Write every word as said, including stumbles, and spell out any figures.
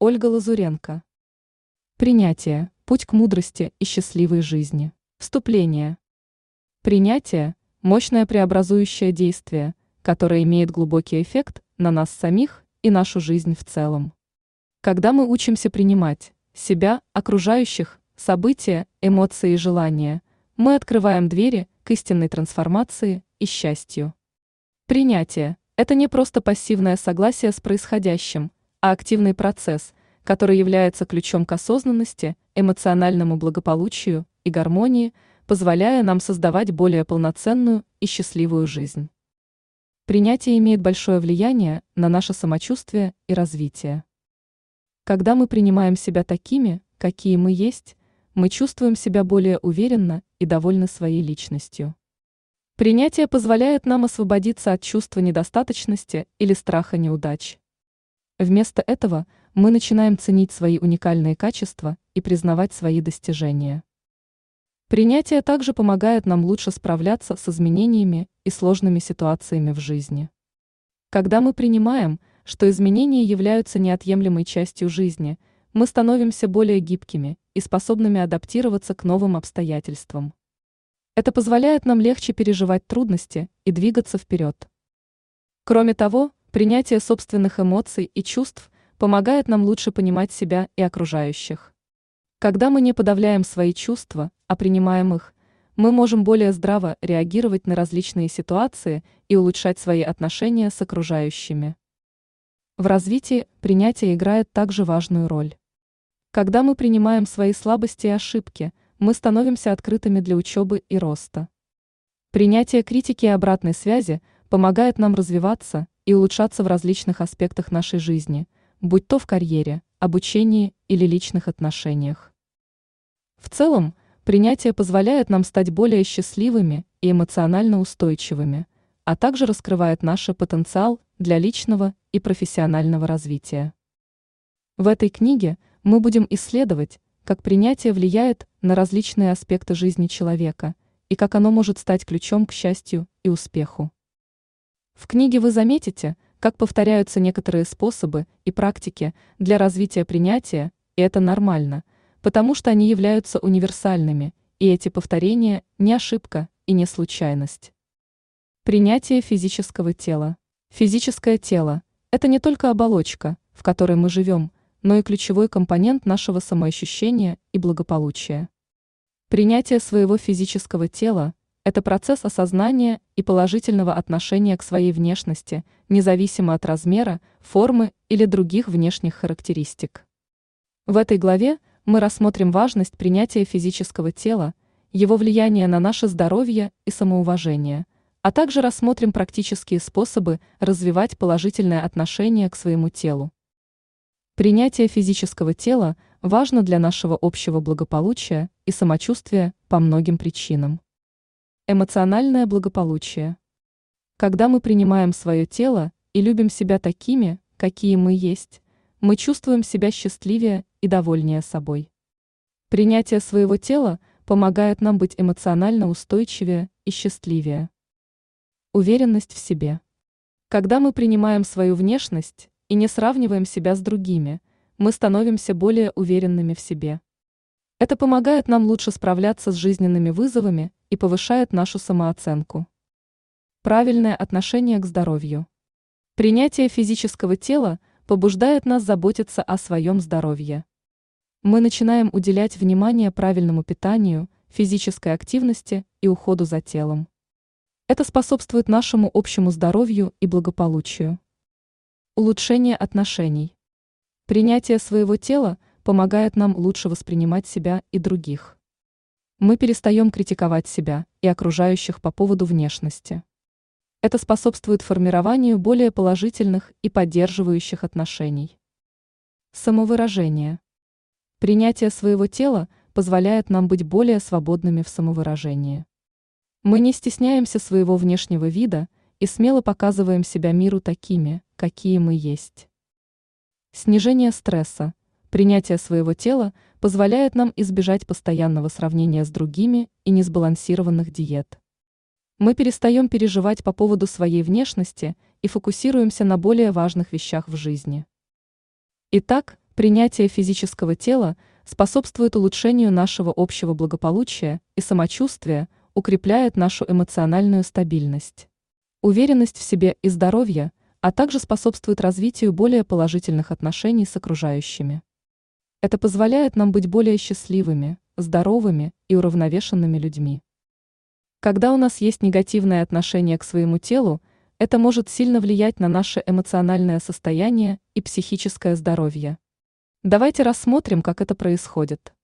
Ольга Лазуренко. Принятие – путь к мудрости и счастливой жизни. Вступление. Принятие – мощное преобразующее действие, которое имеет глубокий эффект на нас самих и нашу жизнь в целом. Когда мы учимся принимать себя, окружающих, события, эмоции и желания, мы открываем двери к истинной трансформации и счастью. Принятие – это не просто пассивное согласие с происходящим, а активный процесс, который является ключом к осознанности, эмоциональному благополучию и гармонии, позволяя нам создавать более полноценную и счастливую жизнь. Принятие имеет большое влияние на наше самочувствие и развитие. Когда мы принимаем себя такими, какие мы есть, мы чувствуем себя более уверенно и довольны своей личностью. Принятие позволяет нам освободиться от чувства недостаточности или страха неудач. Вместо этого мы начинаем ценить свои уникальные качества и признавать свои достижения. Принятие также помогает нам лучше справляться с изменениями и сложными ситуациями в жизни. Когда мы принимаем, что изменения являются неотъемлемой частью жизни, мы становимся более гибкими и способными адаптироваться к новым обстоятельствам. Это позволяет нам легче переживать трудности и двигаться вперед. Кроме того, принятие собственных эмоций и чувств помогает нам лучше понимать себя и окружающих. Когда мы не подавляем свои чувства, а принимаем их, мы можем более здраво реагировать на различные ситуации и улучшать свои отношения с окружающими. В развитии принятие играет также важную роль. Когда мы принимаем свои слабости и ошибки, мы становимся открытыми для учебы и роста. Принятие критики и обратной связи помогает нам развиваться и улучшаться в различных аспектах нашей жизни, будь то в карьере, обучении или личных отношениях. В целом, принятие позволяет нам стать более счастливыми и эмоционально устойчивыми, а также раскрывает наш потенциал для личного и профессионального развития. В этой книге мы будем исследовать, как принятие влияет на различные аспекты жизни человека и как оно может стать ключом к счастью и успеху. В книге вы заметите, как повторяются некоторые способы и практики для развития принятия, и это нормально, потому что они являются универсальными, и эти повторения не ошибка и не случайность. Принятие физического тела. Физическое тело – это не только оболочка, в которой мы живем, но и ключевой компонент нашего самоощущения и благополучия. Принятие своего физического тела – это процесс осознания и положительного отношения к своей внешности, независимо от размера, формы или других внешних характеристик. В этой главе мы рассмотрим важность принятия физического тела, его влияние на наше здоровье и самоуважение, а также рассмотрим практические способы развивать положительное отношение к своему телу. Принятие физического тела важно для нашего общего благополучия и самочувствия по многим причинам. Эмоциональное благополучие. Когда мы принимаем свое тело и любим себя такими, какие мы есть, мы чувствуем себя счастливее и довольнее собой. Принятие своего тела помогает нам быть эмоционально устойчивее и счастливее. Уверенность в себе. Когда мы принимаем свою внешность и не сравниваем себя с другими, мы становимся более уверенными в себе. Это помогает нам лучше справляться с жизненными вызовами и повышает нашу самооценку. Правильное отношение к здоровью. Принятие физического тела побуждает нас заботиться о своем здоровье. Мы начинаем уделять внимание правильному питанию, физической активности и уходу за телом. Это способствует нашему общему здоровью и благополучию. Улучшение отношений. Принятие своего тела помогает нам лучше воспринимать себя и других. Мы перестаем критиковать себя и окружающих по поводу внешности. Это способствует формированию более положительных и поддерживающих отношений. Самовыражение. Принятие своего тела позволяет нам быть более свободными в самовыражении. Мы не стесняемся своего внешнего вида и смело показываем себя миру такими, какие мы есть. Снижение стресса. Принятие своего тела позволяет нам избежать постоянного сравнения с другими и несбалансированных диет. Мы перестаем переживать по поводу своей внешности и фокусируемся на более важных вещах в жизни. Итак, Принятие физического тела способствует улучшению нашего общего благополучия и самочувствия, укрепляет нашу эмоциональную стабильность, уверенность в себе и здоровье, а также способствует развитию более положительных отношений с окружающими. Это позволяет нам быть более счастливыми, здоровыми и уравновешенными людьми. Когда у нас есть негативное отношение к своему телу, это может сильно влиять на наше эмоциональное состояние и психическое здоровье. Давайте рассмотрим, как это происходит.